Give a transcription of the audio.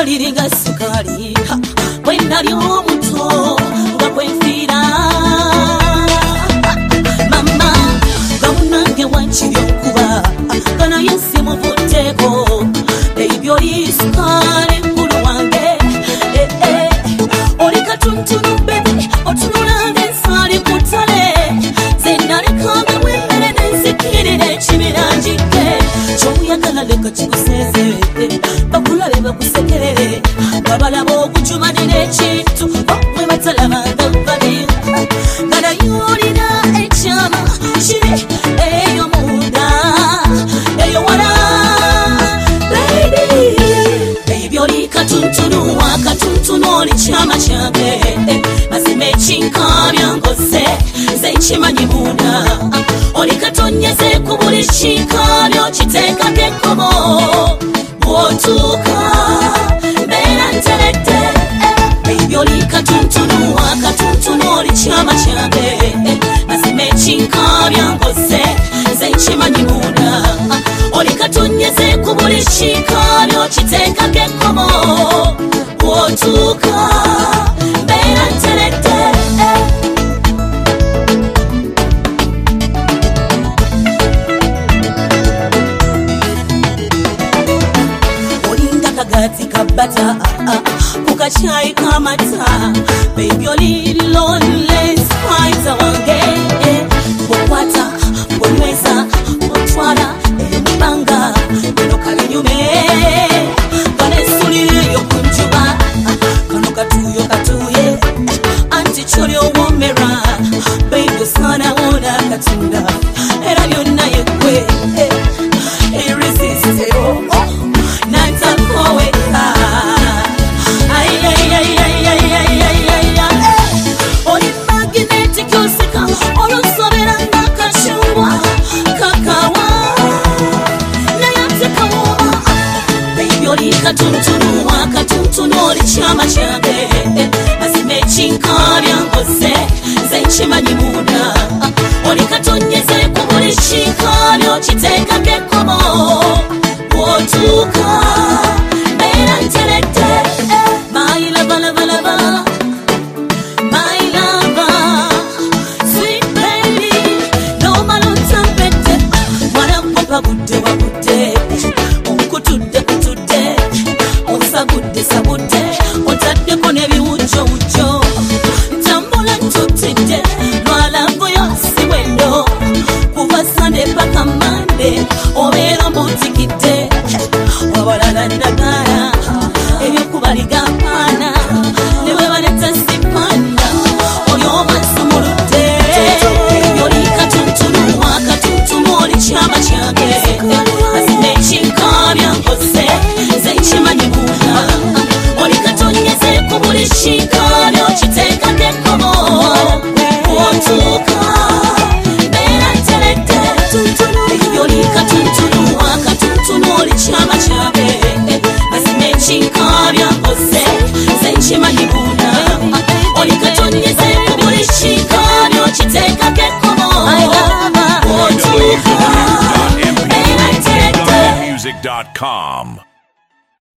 liringa sukali bwe nali omuto nga bwenfiira mama gamunange wankiri okuba kana yesi muvuteko ebyo lisukali nkulu wange oli katuntunu bebe otunulanga ensali kutale zenalekanga bwemmere nenzikirira ekibirangike kyoyagala leka kikuseze bakulabe bakusekerere babalaba okujumanira ekintu bwe batalabanga bali nganayulira ekyama kiri eyo munda eyo wala ebyoli katuntunu wakatuntunu oli kyama kyange mazima ekinkabya ngose zekimanyi munda oli katonyeze ku buli kinkabyo kiteekako ekkomo bw'otuuka mbeera nteredde ebyoli katuntunu wakatuntunu oli kyama kyange mazima ekinkabya ngose zekimanyi munda oli katonyeze ku buli kinkabyo kiteekako ekkomo bw'otuuka mbeera nteredde kagati kabata kukachayi kamata baby oli lonely spider wange bokwata bonweza botwala embanga bino kabinyume kanesulire yokunjuba kano katuye anti chori owomera baby sana ona katunda era byonna yekwe irresistible katuntunu wakatuntunu oli kyama kyange mazima ekinkabya ngose zekimanyi munda oli katonyeze ku buli kinkabyo kiteekako ekkomo bw'otuuka mbeera nteredde my lava my lava sweet baby nomala otampedde mwana mpopa budde wabudde onkutudde sabudde otaddeko n'ebiwujjowujjo ntambula ntutidde lwalambo yose wendo kuva sande paka mande obeera mbutikidde wabalala ndagala ebyokubaliga mpaana ne bwe baleta sipanda oli omasumuludde ebyoli katuntunu wakatuntunu oli kyama kyange mazima ekinkabya ngose zekimanyi munda oli katonyeze ku buli kinkabyo kiteekako ekkomo bw'otuuka mbeera nteredde ebyoli katuntunu wakatuntunu oli kyama kyange mazima ekinkabya ngose zekimanyi munda oli katonyeze ku buli kinkabyo kiteekako ekkomo bw'otuuka mbeera nteredde music.com